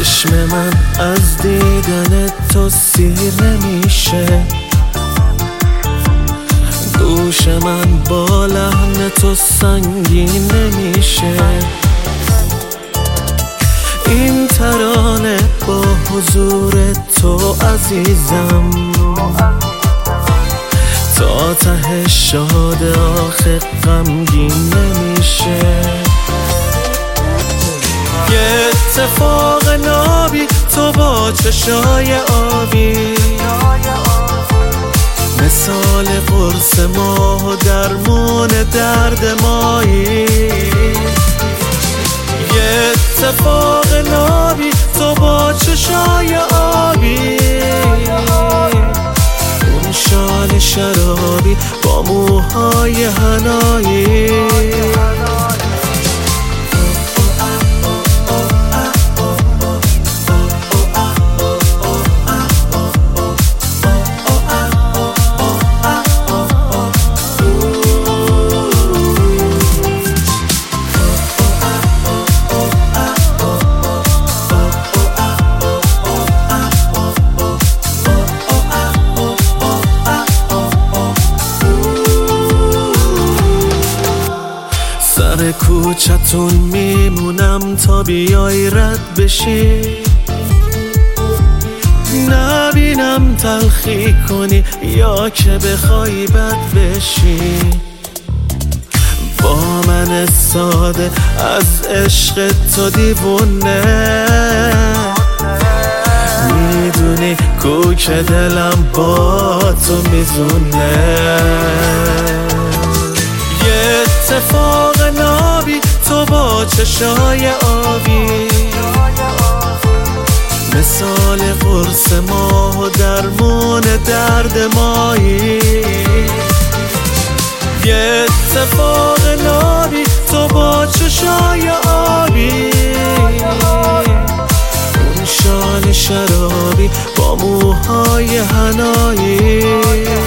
چشم من از دیدن تو سیر نمیشه، دوش من با لحن تو سنگین نمیشه. این ترانه با حضور تو عزیزم تا ته شاد آخه غمگین نمیشه. یه اتفاق نابی تو با چشای آبی، مثال قرص ماه و درمون درد مایی. یه اتفاق نابی تو با چشای آبی، اون شال شرابی با موهای حنایی. سر کوچتون میمونم تا بیای رد بشی، نبینم تلخی کنی یا که بخوای بد بشی. با من ساده از عشق تو دیوونه، میدونی کوک دلم با تو میزونه. یه اتفاق نابی تو با چشای آبی، مثال قرص ماه و درمون درد مایی. یه اتفاق نابی تو با چشای آبی، اون شال شرابی با موهای حنایی.